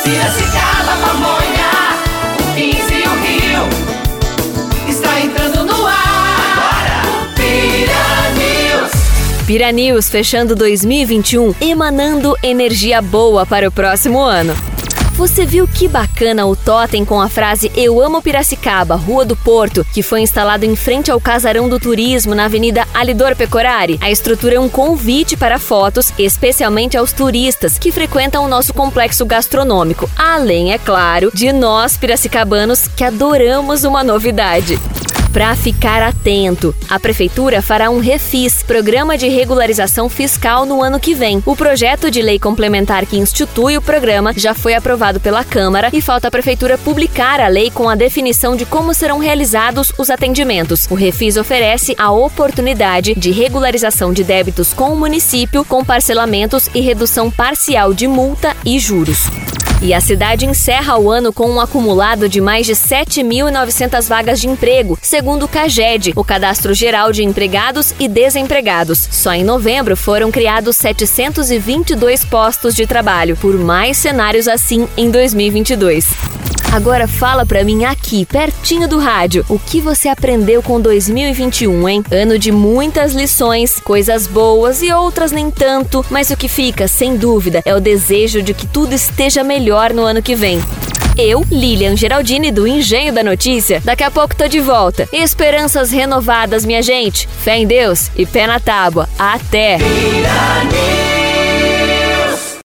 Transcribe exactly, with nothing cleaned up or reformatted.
Piracicaba, Pamonha, o quinze e o Rio, está entrando no ar. Agora, Pira News. Pira News fechando dois mil e vinte e um, emanando energia boa para o próximo ano. Você viu que bacana o totem com a frase "Eu amo Piracicaba, Rua do Porto", que foi instalado em frente ao Casarão do Turismo na Avenida Alidor Pecorari? A estrutura é um convite para fotos, especialmente aos turistas que frequentam o nosso complexo gastronômico, além, é claro, de nós piracicabanos que adoramos uma novidade. Para ficar atento, a Prefeitura fará um refis, Programa de Regularização Fiscal, no ano que vem. O projeto de lei complementar que institui o programa já foi aprovado pela Câmara e falta a Prefeitura publicar a lei com a definição de como serão realizados os atendimentos. O refis oferece a oportunidade de regularização de débitos com o município, com parcelamentos e redução parcial de multa e juros. E a cidade encerra o ano com um acumulado de mais de sete mil e novecentas vagas de emprego, segundo o CAGED, o Cadastro Geral de Empregados e Desempregados. Só em novembro foram criados setecentos e vinte e dois postos de trabalho, por mais cenários assim em dois mil e vinte e dois. Agora fala pra mim aqui, pertinho do rádio, o que você aprendeu com dois mil e vinte e um, hein? Ano de muitas lições, coisas boas e outras nem tanto, mas o que fica, sem dúvida, é o desejo de que tudo esteja melhor no ano que vem. Eu, Lilian Geraldini, do Engenho da Notícia, daqui a pouco tô de volta. Esperanças renovadas, minha gente. Fé em Deus e pé na tábua. Até!